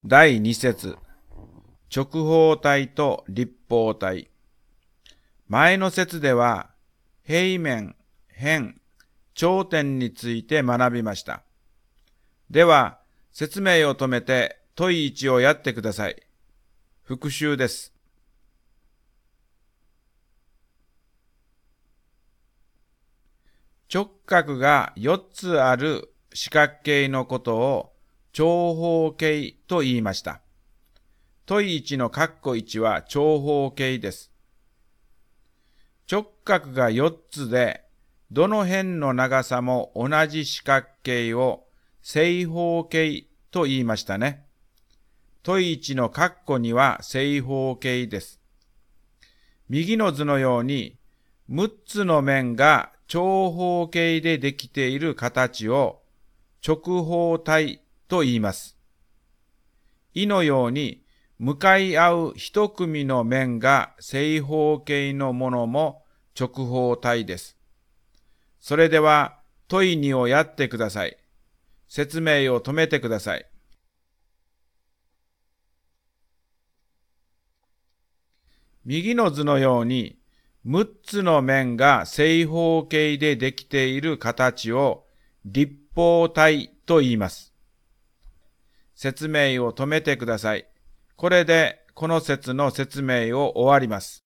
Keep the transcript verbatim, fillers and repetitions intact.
だいに節、直方体と立方体。前の節では、平面、辺、頂点について学びました。では、説明を止めて問いいちをやってください。復習です。直角がよっつある四角形のことを長方形と言いました。問いいちの括弧いちは長方形です。直角がよっつで、どの辺の長さも同じ四角形を正方形と言いましたね。問いいちの括弧には正方形です。右の図のように、むっつの面が長方形でできている形を直方体と言います。イのように向かい合う一組の面が正方形のものも直方体です。それでは問いにをやってください。説明を止めてください。右の図のようにむっつの面が正方形でできている形を立方体と言います。説明を止めてください。これでこの節の説明を終わります。